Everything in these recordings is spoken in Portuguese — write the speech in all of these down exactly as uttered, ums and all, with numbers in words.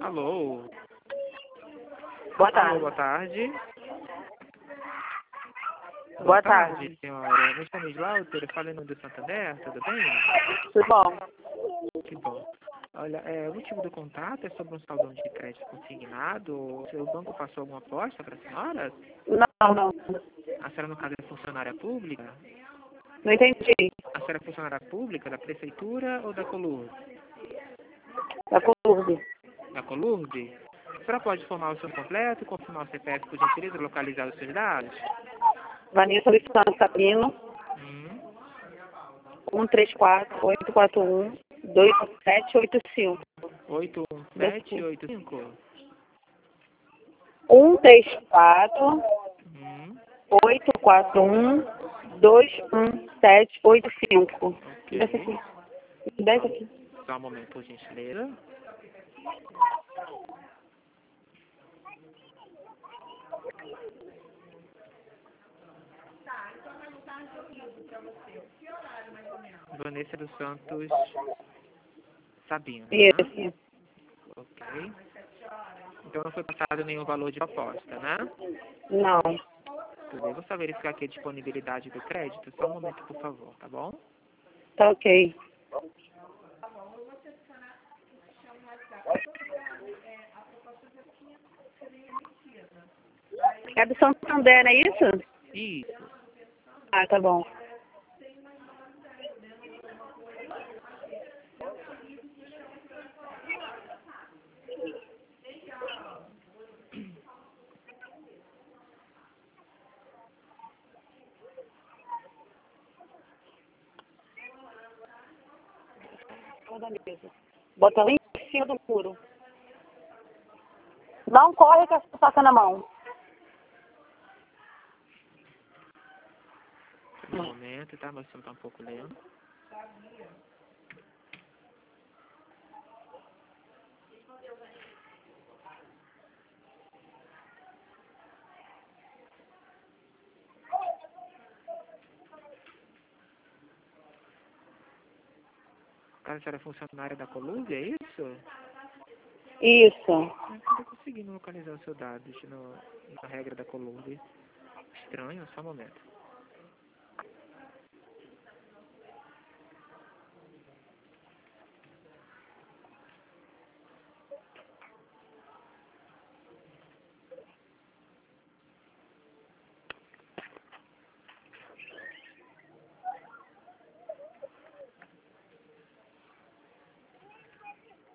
Alô? Boa tarde. Alô, boa tarde. Boa tarde. senhora. Me chamo Slaughter, eu falo em nome do Santander, tudo bem? Tudo bom? Que bom. Olha, é, o motivo do contato é sobre um saldão de crédito consignado. O seu banco passou alguma aposta para a senhora? Não, não. A senhora, no caso, é funcionária pública? Não entendi. A senhora é funcionária pública da prefeitura ou da Colurde? Da Colurde. Da Colurde? A senhora pode informar o seu completo, confirmar o C P F por gentileza, localizar os seus dados? Vanessa Luciano Sabino, Hum. um três quatro, oito quatro um, dois sete oito cinco. oito um sete oito cinco? um três quatro, Hum. oito quatro um, dois um sete oito cinco. Ok. Desce aqui. Desce aqui. Só um momento, por gentileza. Vanessa dos Santos Sabino, né? Isso. Ok. Então não foi passado nenhum valor de aposta, né? Não. Tudo bem. Vou só verificar aqui a disponibilidade do crédito. Só um momento, por favor, tá bom? Tá ok. É do Santander, não é isso? Isso. Ah, tá bom. Bota lá em cima do muro. Não corre com essa faca na mão. Um momento, tá? Meu sistema tá um pouco lento. Cara, a senhora é funcionária da Colurde, é isso? Isso. Eu não tô conseguindo localizar os seus dados no, na regra da Colurde. Estranho, só um momento.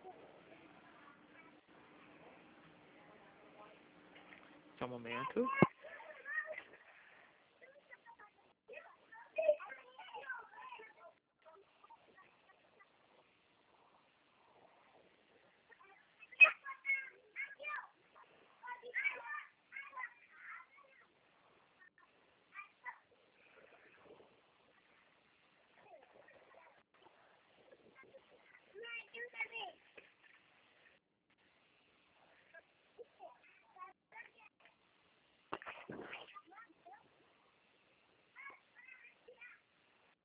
Só um momento.